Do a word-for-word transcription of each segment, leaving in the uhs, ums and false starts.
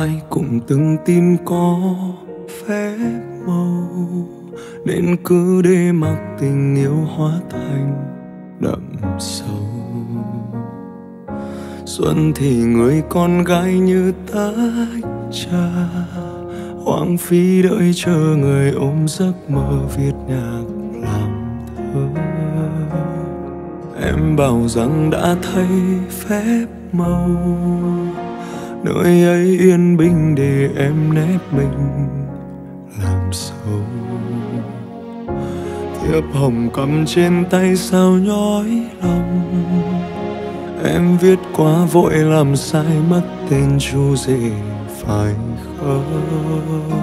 ai cũng từng tin có phép màu, nên cứ để mặc tình yêu hóa thành đậm sâu. Xuân thì người con gái như tách trà, hoang phí đợi chờ người ôm giấc mơ viết nhạc làm thơ. Em bảo rằng đã thấy phép màu, nơi ấy yên bình để em nép mình làm sâu. Thiệp hồng cầm trên tay sao nhói lòng, em viết quá vội làm sai mất tên chú rể phải không?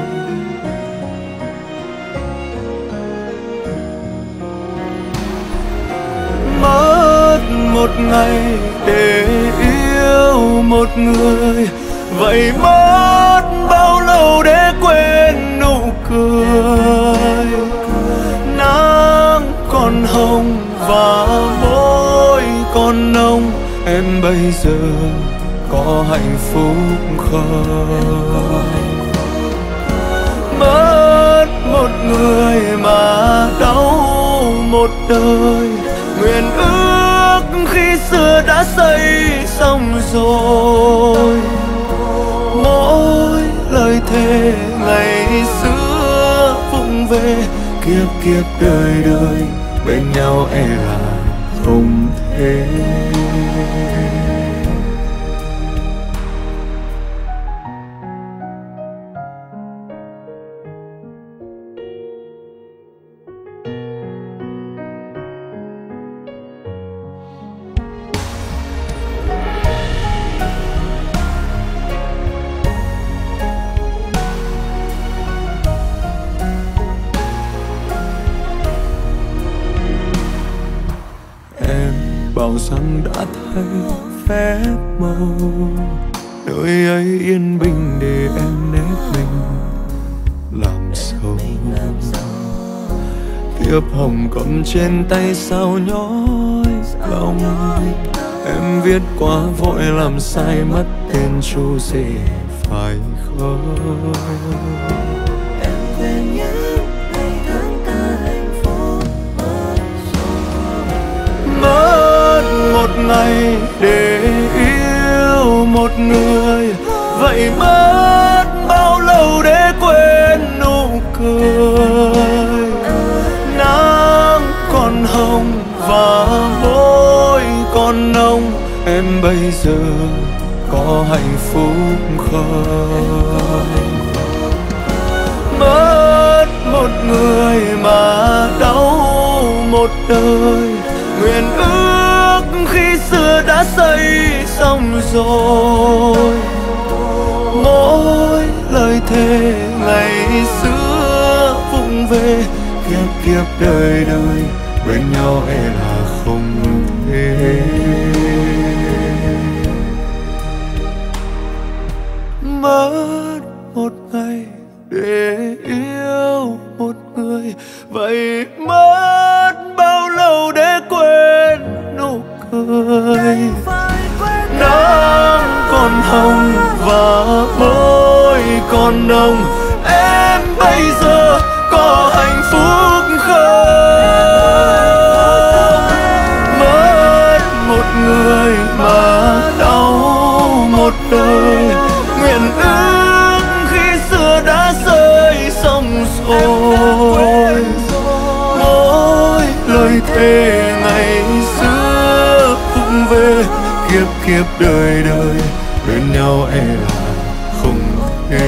Mất một ngày để yêu một người, vậy mất bao lâu để quên nụ cười. Nắng còn hồng và môi còn nồng, em bây giờ có hạnh phúc không? Mất một người mà đau một đời, nguyện ước khi xưa đã xây xong rồi. Mỗi lời thề ngày xưa vụng về, kiếp kiếp đời đời bên nhau e là không thể. Bảo rằng đã thấy phép màu, nơi ấy yên bình để em nép mình làm sâu. Thiệp hồng cầm trên tay sao nhói lòng, em viết quá vội làm sai mất tên chú rể phải không? Một ngày để yêu một người, vậy mất bao lâu để quên nụ cười. Nắng còn hồng và môi còn nồng, em bây giờ có hạnh phúc không? Mất một người mà đau một đời, nguyện ước khi xưa đã xây xong rồi. Mỗi lời thề ngày xưa vụng về, kiếp kiếp đời đời bên nhau e là không thể. Mất một ngày để yêu một người, vậy mất bao lâu để quên nụ cười. Nắng còn hồng và môi còn nồng, em bây giờ có hạnh phúc không? Mất một người mà đau một đời, nguyện ước khi xưa đã rơi xong rồi. Mỗi lời thề ngày xưa vụng về, kiếp kiếp đời đời bên nhau e là không thể.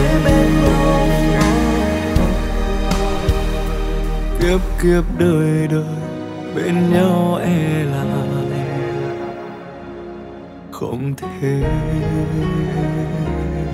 Kiếp kiếp đời đời bên nhau e là không thể.